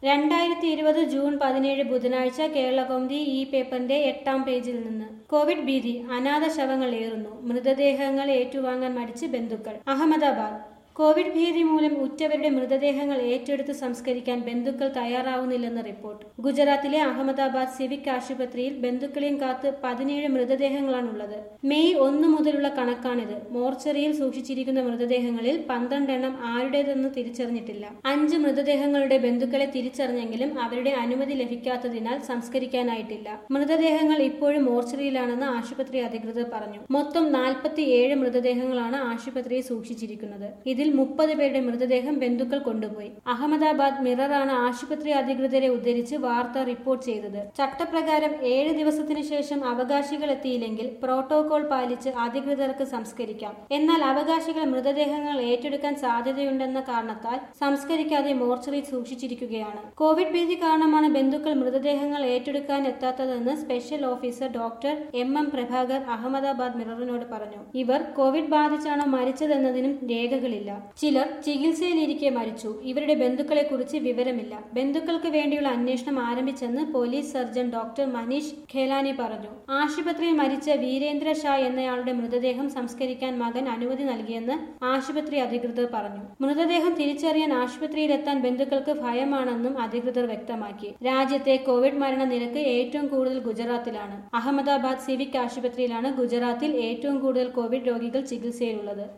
2020 June 17 ബുധനാഴ്ച കേരളകൗമുദി ഈ പേപ്പറിന്റെ 8-ാം പേജിൽ നിന്ന് കോവിഡ് ഭീതി, അനാഥ ശവങ്ങൾ ഏറുന്നു, മൃതദേഹങ്ങൾ ഏറ്റുവാങ്ങാൻ മടിച്ച് ബന്ധുക്കൾ. അഹമ്മദാബാദ് കോവിഡ് ഭീതി മൂലം ഉറ്റവരുടെ മൃതദേഹങ്ങൾ ഏറ്റെടുത്ത് സംസ്കരിക്കാൻ ബന്ധുക്കൾ തയ്യാറാവുന്നില്ലെന്ന് റിപ്പോർട്ട്. ഗുജറാത്തിലെ അഹമ്മദാബാദ് സിവിക് ആശുപത്രിയിൽ ബന്ധുക്കളെയും കാത്ത് 17 മൃതദേഹങ്ങളാണുള്ളത്. മെയ് 1 മുതലുള്ള കണക്കാണിത്. മോർച്ചറിയിൽ സൂക്ഷിച്ചിരിക്കുന്ന മൃതദേഹങ്ങളിൽ 12 എണ്ണം ആരുടേതെന്ന് തിരിച്ചറിഞ്ഞിട്ടില്ല. 5 മൃതദേഹങ്ങളുടെ ബന്ധുക്കളെ തിരിച്ചറിഞ്ഞെങ്കിലും അവരുടെ അനുമതി ലഭിക്കാത്തതിനാൽ സംസ്കരിക്കാനായിട്ടില്ല. മൃതദേഹങ്ങൾ ഇപ്പോഴും മോർച്ചറിയിലാണെന്ന് ആശുപത്രി അധികൃതർ പറഞ്ഞു. മൊത്തം 47 മൃതദേഹങ്ങളാണ് ആശുപത്രിയിൽ സൂക്ഷിച്ചിരിക്കുന്നത്. ഇതിൽ 30 പേരുടെ മൃതദേഹം ബന്ധുക്കൾ കൊണ്ടുപോയി. അഹമ്മദാബാദ് മിററാണ് ആശുപത്രി അധികൃതരെ ഉദ്ധരിച്ച് വാർത്ത റിപ്പോർട്ട് ചെയ്തത്. ചട്ടപ്രകാരം 7 ദിവസത്തിന് ശേഷം അവകാശികൾ എത്തിയില്ലെങ്കിൽ പ്രോട്ടോകോൾ പാലിച്ച് അധികൃതർക്ക് സംസ്കരിക്കാം. എന്നാൽ അവകാശികൾ മൃതദേഹങ്ങൾ ഏറ്റെടുക്കാൻ സാധ്യതയുണ്ടെന്ന കാരണത്താൽ സംസ്കരിക്കാതെ മോർച്ചറിയിൽ സൂക്ഷിച്ചിരിക്കുകയാണ്. കോവിഡ് ഭീതി കാരണമാണ് ബന്ധുക്കൾ മൃതദേഹങ്ങൾ ഏറ്റെടുക്കാൻ എത്താത്തതെന്ന് special officer doctor MM Prabhakar Ahmedabad മിററിനോട് പറഞ്ഞു. ഇവർ കോവിഡ് ബാധിച്ചാണോ മരിച്ചതെന്നതിനും രേഖകളില്ല. ചിലർ ചികിത്സയിലിരിക്കെ മരിച്ചു. ഇവരുടെ ബന്ധുക്കളെ കുറിച്ച് വിവരമില്ല. ബന്ധുക്കൾക്ക് വേണ്ടിയുള്ള അന്വേഷണം ആരംഭിച്ചെന്ന് police surgeon doctor Manish Khelani പറഞ്ഞു. ആശുപത്രിയിൽ മരിച്ച വീരേന്ദ്ര ഷാ എന്നയാളുടെ മൃതദേഹം സംസ്കരിക്കാൻ മകൻ അനുമതി നൽകിയെന്ന് ആശുപത്രി അധികൃതർ പറഞ്ഞു. മൃതദേഹം തിരിച്ചറിയാൻ ആശുപത്രിയിലെത്താൻ ബന്ധുക്കൾക്ക് ഭയമാണെന്നും അധികൃതർ വ്യക്തമാക്കി. രാജ്യത്തെ കോവിഡ് മരണനിരക്ക് ഏറ്റവും കൂടുതൽ ഗുജറാത്തിലാണ്. അഹമ്മദാബാദ് സിവിക് ആശുപത്രിയിലാണ് ഗുജറാത്തിൽ ഏറ്റവും കൂടുതൽ കോവിഡ് രോഗികൾ ചികിത്സയിലുള്ളത്.